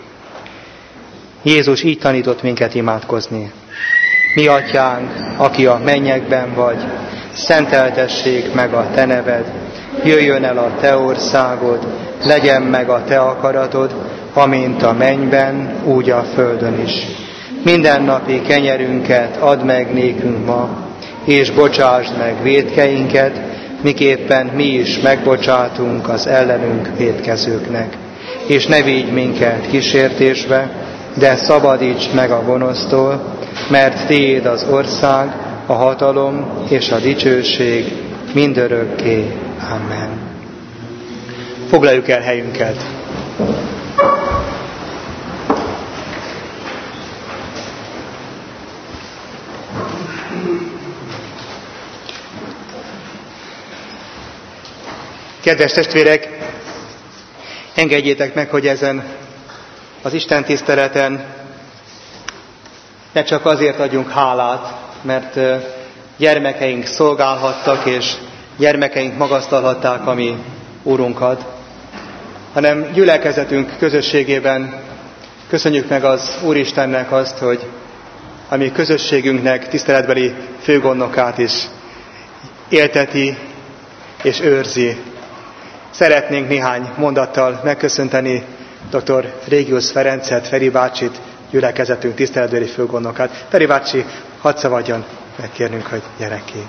Speaker 1: Jézus így tanított minket imádkozni. Mi atyánk, aki a mennyekben vagy, szenteltessék meg a te neved, jöjjön el a te országod, legyen meg a te akaratod, amint a mennyben, úgy a földön is. mindennapi kenyerünket add meg nékünk ma, és bocsásd meg vétkeinket, miképpen mi is megbocsátunk az ellenünk vétkezőknek. És ne vigy minket kísértésbe, de szabadíts meg a gonosztól, mert tiéd az ország, a hatalom és a dicsőség mindörökké. Amen. Foglaljuk el helyünket. Kedves testvérek, engedjétek meg, hogy ezen az Isten tiszteleten ne csak azért adjunk hálát, mert gyermekeink szolgálhattak, és gyermekeink magasztalhatták a mi Úrunkat, hanem gyülekezetünk közösségében köszönjük meg az Úristennek azt, hogy a mi közösségünknek tiszteletbeli főgondnokát is élteti és őrzi. Szeretnénk néhány mondattal megköszönteni dr. Régius Ferencet, Feri bácsit, gyülekezetünk tiszteletbeli főgondnokát. Feri bácsi, hadd szabadjon megkérnünk, hogy gyere ki.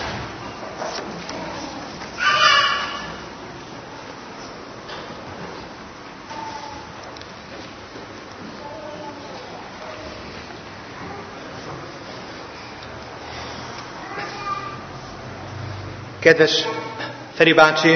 Speaker 1: Kedves Feri bácsi,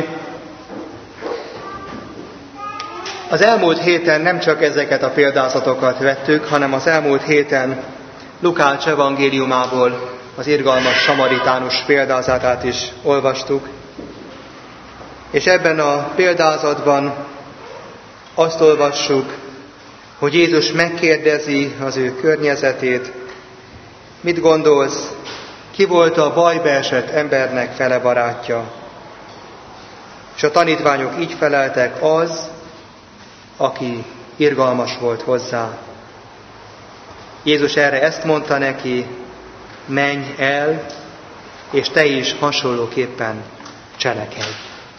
Speaker 1: az elmúlt héten nem csak ezeket a példázatokat vettük, hanem az elmúlt héten Lukács evangéliumából az irgalmas samaritánus példázatát is olvastuk. És ebben a példázatban azt olvassuk, hogy Jézus megkérdezi az ő környezetét, mit gondolsz, ki volt a bajba esett embernek fele barátja? És a tanítványok így feleltek, az, aki irgalmas volt hozzá. Jézus erre ezt mondta neki, menj el, és te is hasonlóképpen cselekedj.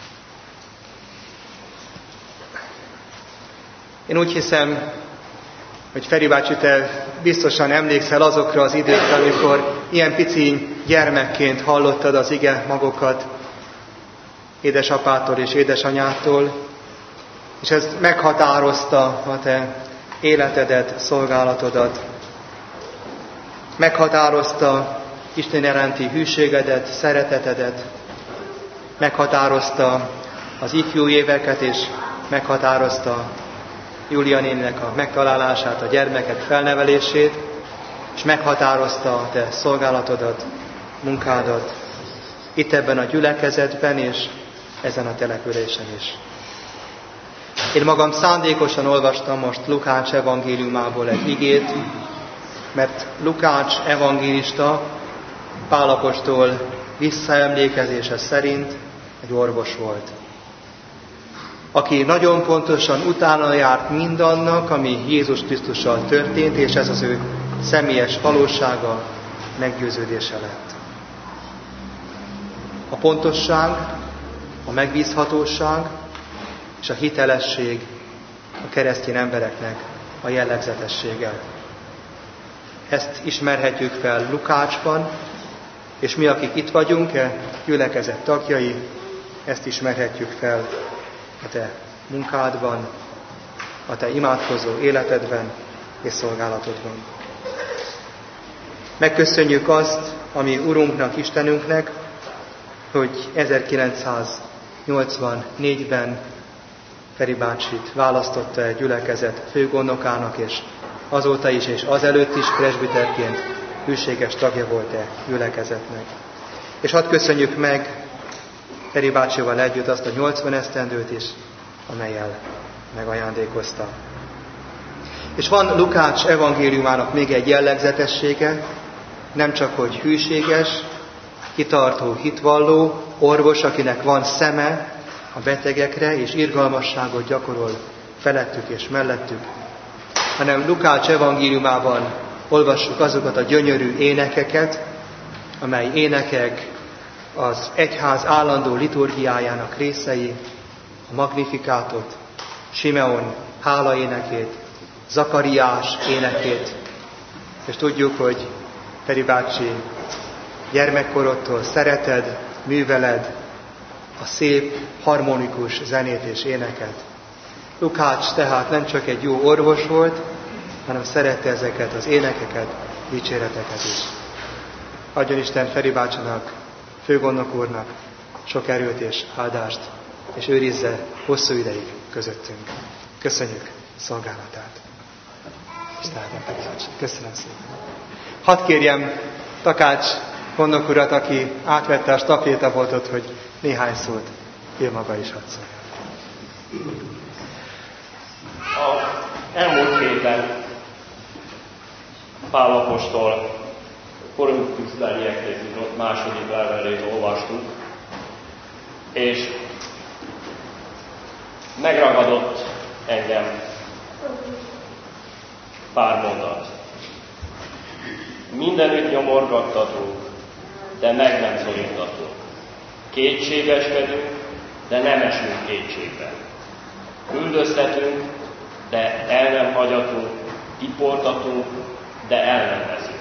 Speaker 1: Én úgy hiszem, hogy Feri bácsi, te biztosan emlékszel azokra az időkre, amikor ilyen pici gyermekként hallottad az ige magokat édesapától és édesanyától, és ez meghatározta a te életedet, szolgálatodat. Meghatározta Isten iránti hűségedet, szeretetedet. Meghatározta az ifjú éveket, és meghatározta Júlia néninek a megtalálását, a gyermekek felnevelését, és meghatározta a te szolgálatodat, munkádat itt ebben a gyülekezetben és ezen a településen is. Én magam szándékosan olvastam most Lukács evangéliumából egy igét, mert Lukács evangélista Pál apostol visszaemlékezése szerint egy orvos volt, aki nagyon pontosan utána járt mindannak, ami Jézus Krisztussal történt, és ez az ő személyes valósága, meggyőződése lett. A pontosság, a megbízhatóság és a hitelesség a keresztény embereknek a jellegzetessége. Ezt ismerhetjük fel Lukácsban, és mi, akik itt vagyunk, e gyülekezet tagjai, ezt ismerhetjük fel a te munkádban, a te imádkozó életedben és szolgálatodban. Megköszönjük azt, ami Urunknak, Istenünknek, hogy ezerkilencszáznyolcvannégyben Feri bácsit választotta egy gyülekezet főgondnokának, és azóta is és azelőtt is presbiterként hűséges tagja volt-e gyülekezetnek. És hadd köszönjük meg Feri bácsival együtt azt a nyolcvan esztendőt is, amellyel megajándékozta. És van Lukács evangéliumának még egy jellegzetessége, nem csak hogy hűséges, kitartó, hitvalló, orvos, akinek van szeme a betegekre, és irgalmasságot gyakorol felettük és mellettük, hanem Lukács evangéliumában olvassuk azokat a gyönyörű énekeket, amely énekek az egyház állandó liturgiájának részei, a Magnifikátot, Simeon hálaénekét, Zakariás énekét,
Speaker 5: és tudjuk, hogy Feri bácsi gyermekkorodtól szereted, műveled a szép, harmonikus zenét és éneket. Lukács tehát nem csak egy jó orvos volt, hanem szerette ezeket az énekeket, dicséreteket is. Adjon Isten Feri bácsának, főgondnok úrnak sok erőt és áldást, és őrizze hosszú ideig közöttünk. Köszönjük szolgálatát. Köszönöm szépen. Hadd kérjem Takács gondnok urat, aki átvette a stafétabotot, hogy néhány szót ő maga is hadd szóljon.
Speaker 6: A elmúlt héten Pál apostol Korintuszbeliekhez írott második levelét olvastuk, és megragadott engem pár mondat. Mindenütt nyomorgattatunk, de meg nem szorítatunk. Kétségeskedünk, de nem esünk kétségbe. Üldöztetünk, de el nem hagyatunk, tiportatunk, de el nem veszünk.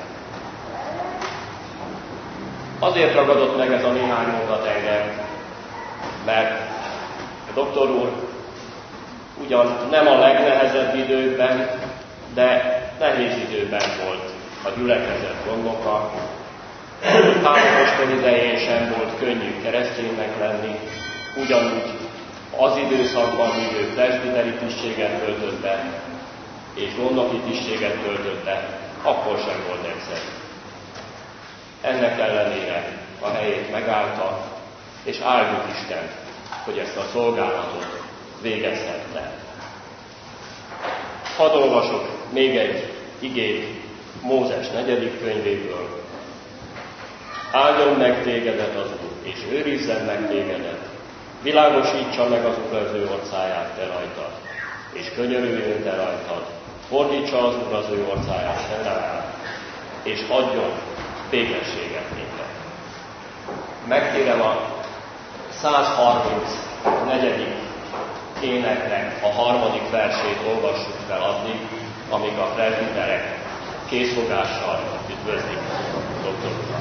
Speaker 6: Azért ragadott meg ez a néhány mondat engem, mert a doktor úr ugyan nem a legnehezebb időkben, de nehéz időben volt a gyülekezet gondoka. Pál apostol idején sem volt könnyű kereszténynek lenni, ugyanúgy az időszakban, míg ő presbiteri tisztséget töltött be, és gondnoki tisztséget töltött be, akkor sem volt egyszerű. Ennek ellenére a helyét megállta, és áldjuk Istent, hogy ezt a szolgálatot végezhette. Hadd olvasok még egy igét Mózes negyedik könyvéből. Áldjon meg tégedet az Úr, és őrizzen meg tégedet. Világosítsa meg az Úr az ő orcáját te rajtad, és könyörüljön te rajtad. Fordítsa az Úr az ő orcáját te rád, és adjon békességet néked. Megkérem a százharmincnegyedik éneknek a harmadik versét olvassuk fel addig, amíg a presbiterek készfogással üdvözlik doktor urat.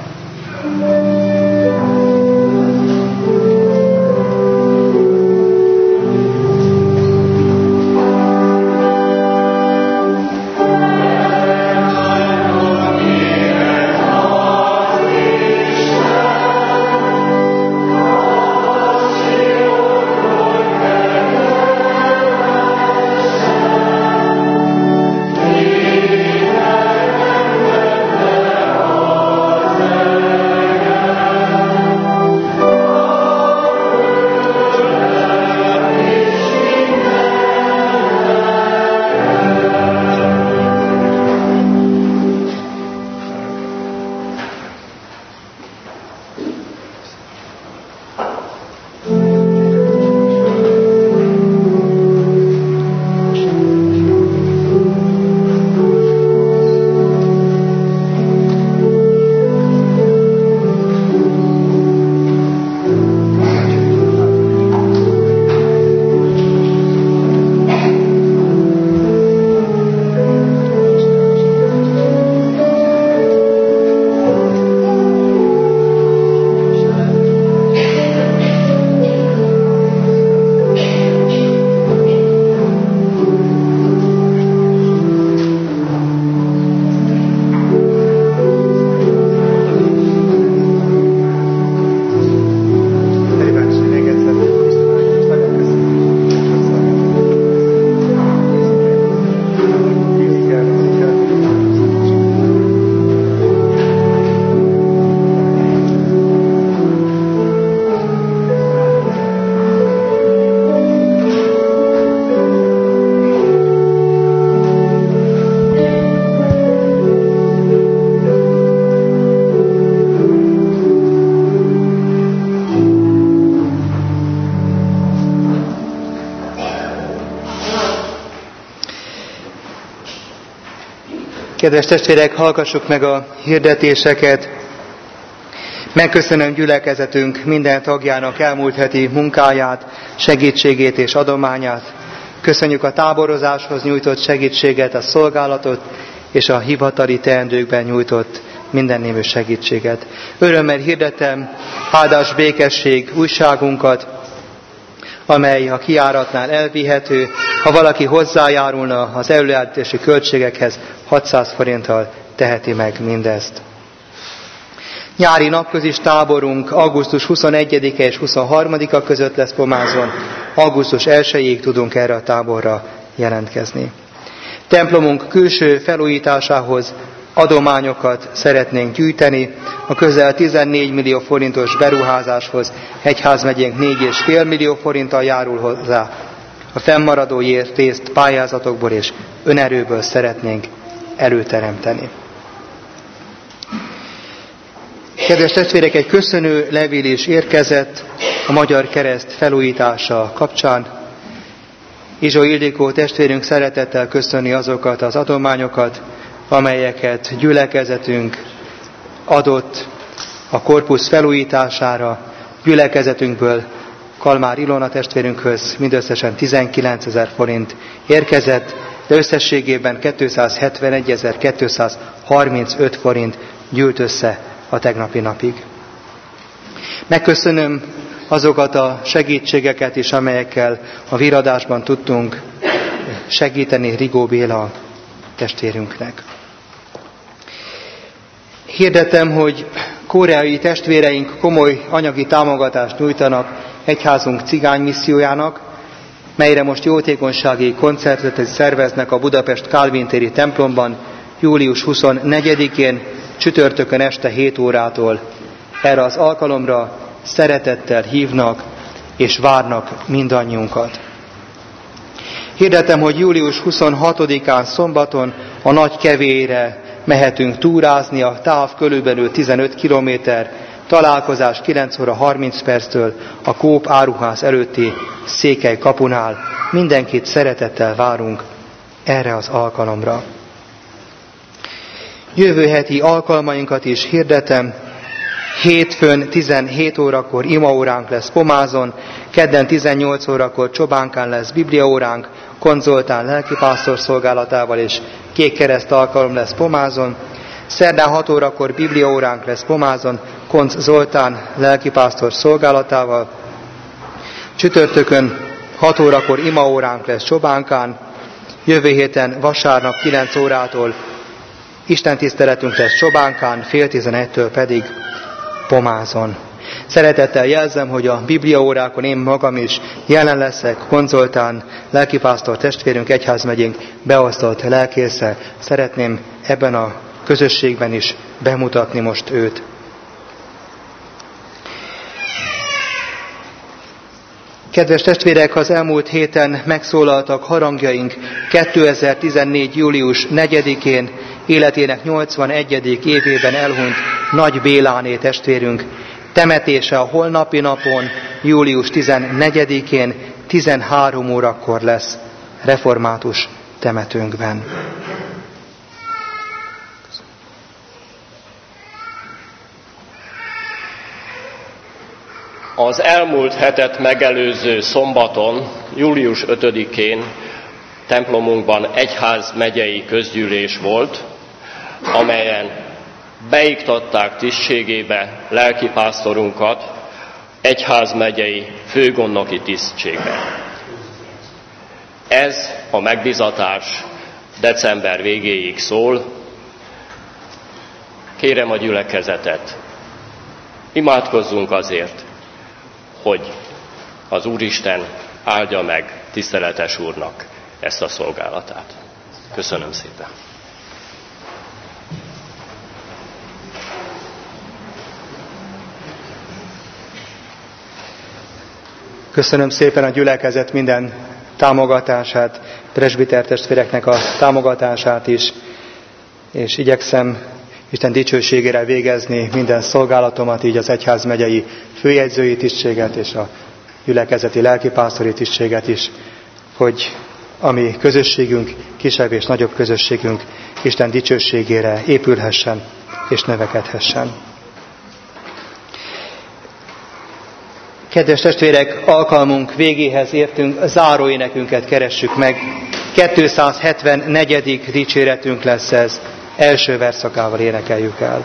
Speaker 1: Kedves testvérek, hallgassuk meg a hirdetéseket. Megköszönöm gyülekezetünk minden tagjának elmúlt heti munkáját, segítségét és adományát. Köszönjük a táborozáshoz nyújtott segítséget, a szolgálatot, és a hivatali teendőkben nyújtott mindennémű segítséget. Örömmel hirdetem áldás békesség újságunkat, amely a kijáratnál elvihető, ha valaki hozzájárulna az előállítási költségekhez, hatszáz forinttal teheti meg mindezt. Nyári napközis táborunk augusztus huszonegyedike és huszonharmadika között lesz Pomázon. augusztus elsejéig tudunk erre a táborra jelentkezni. Templomunk külső felújításához adományokat szeretnénk gyűjteni. A közel tizennégy millió forintos beruházáshoz egyházmegyénk négy egész öt millió forinttal járul hozzá. A fennmaradó részt pályázatokból és önerőből szeretnénk előteremteni. Kedves testvérek, egy köszönő levél is érkezett a Magyar Kereszt felújítása kapcsán. Izsó Ildikó testvérünk szeretettel köszöni azokat az adományokat, amelyeket gyülekezetünk adott a korpusz felújítására. Gyülekezetünkből Kalmár Ilona testvérünkhöz mindösszesen tizenkilencezer forint érkezett, de összességében kétszázhetvenegyezer-kétszázharmincöt forint gyűlt össze a tegnapi napig. Megköszönöm azokat a segítségeket is, amelyekkel a viradásban tudtunk segíteni Rigó Béla testvérünknek. Hirdetem, hogy koreai testvéreink komoly anyagi támogatást nyújtanak egyházunk cigány missziójának, melyre most jótékonysági koncertet szerveznek a Budapest Kálvin téri templomban július huszonnegyedikén, csütörtökön este hét órától. Erre az alkalomra szeretettel hívnak és várnak mindannyiunkat. Hirdetem, hogy július huszonhatodikán szombaton a Nagykevélyre mehetünk túrázni, a táv körülbelül tizenöt kilométer, találkozás kilenc óra harminc perctől a Kóp áruház előtti Székely kapunál. Mindenkit szeretettel várunk erre az alkalomra. Jövő heti alkalmainkat is hirdetem. Hétfőn tizenhét órakor imaóránk lesz Pomázon, kedden tizennyolc órakor Csobánkán lesz bibliaóránk, Koncz Zoltán lelkipásztor szolgálatával, és kékkereszt alkalom lesz Pomázon. Szerdán hat órakor bibliaóránk lesz Pomázon, Koncz Zoltán lelkipásztor szolgálatával. Csütörtökön hat órakor imaóránk lesz Csobánkán. Jövő héten vasárnap kilenc órától istentiszteletünk lesz Csobánkán, fél tizenegytől pedig Pomázon. Szeretettel jelzem, hogy a bibliaórákon én magam is jelen leszek, Koncz Zoltán lelkipásztor testvérünk, egyházmegyénk beosztott lelkésze. Szeretném ebben a közösségben is bemutatni most őt. Kedves testvérek, az elmúlt héten megszólaltak harangjaink kétezer-tizennégy. július negyedikén életének nyolcvanegyedik évében elhunyt Nagy Béláné testvérünk temetése a holnapi napon, július tizennegyedikén tizenhárom órakor lesz református temetőnkben.
Speaker 6: Az elmúlt hetet megelőző szombaton, július ötödikén templomunkban egyházmegyei közgyűlés volt, amelyen beiktatták tisztségébe lelkipásztorunkat egyházmegyei főgondnoki tisztségbe. Ez a megbízatás december végéig szól. Kérem a gyülekezetet, imádkozzunk azért, hogy az Úristen áldja meg tiszteletes úrnak ezt a szolgálatát. Köszönöm szépen!
Speaker 1: Köszönöm szépen a gyülekezet minden támogatását, presbiter testvéreknek a támogatását is, és igyekszem Isten dicsőségére végezni minden szolgálatomat, így az egyházmegyei főjegyzői tisztséget és a gyülekezeti lelkipásztori tisztséget is, hogy a mi közösségünk, kisebb és nagyobb közösségünk Isten dicsőségére épülhessen és növekedhessen. Kedves testvérek, alkalmunk végéhez értünk, záróénekünket keressük meg. kétszázhetvennegyedik dicséretünk lesz ez, első verszakával énekeljük el.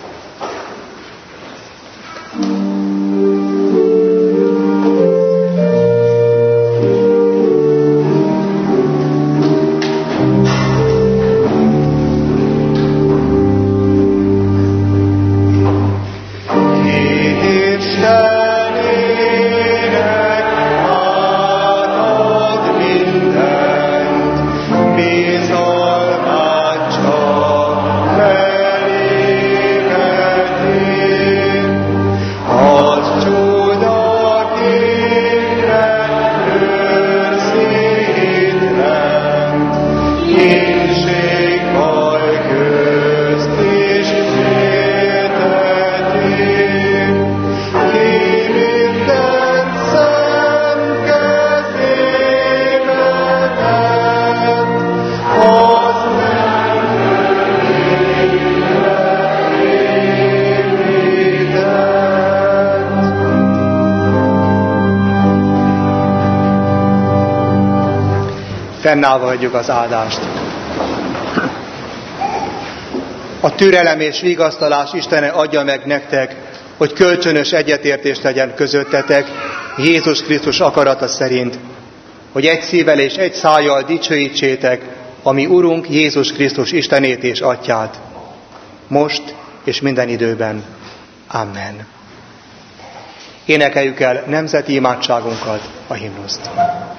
Speaker 1: Fennállva hagyjuk az áldást. A türelem és vigasztalás Istene adja meg nektek, hogy kölcsönös egyetértés legyen közöttetek Jézus Krisztus akarata szerint, hogy egy szívvel és egy szájjal dicsőítsétek a mi Urunk Jézus Krisztus Istenét és Atyát, most és minden időben. Amen. Énekeljük el nemzeti imádságunkat, a himnuszt.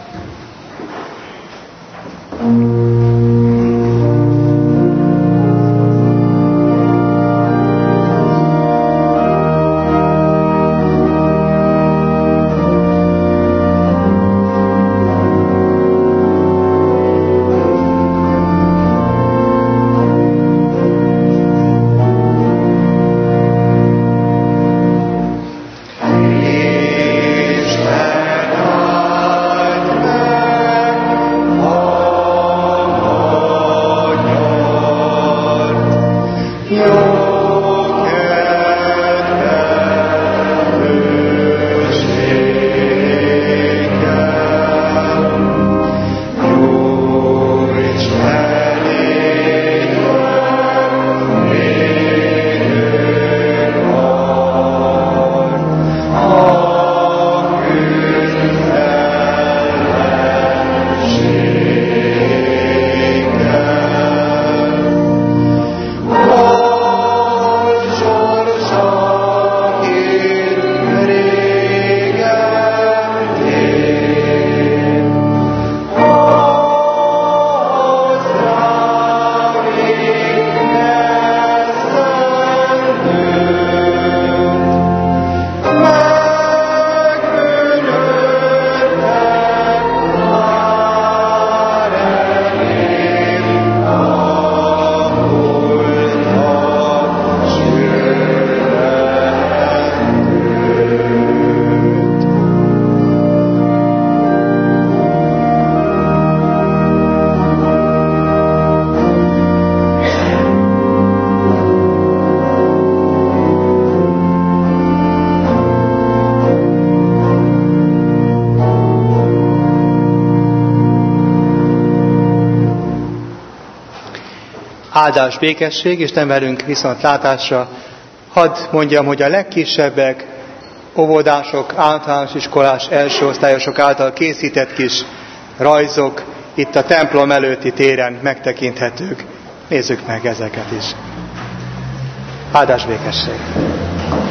Speaker 1: Áldás, békesség, Isten velünk viszontlátásra. Hadd mondjam, hogy a legkisebbek, óvodások, általános iskolás, első osztályosok által készített kis rajzok itt a templom előtti téren megtekinthetők. Nézzük meg ezeket is. Áldás, békesség!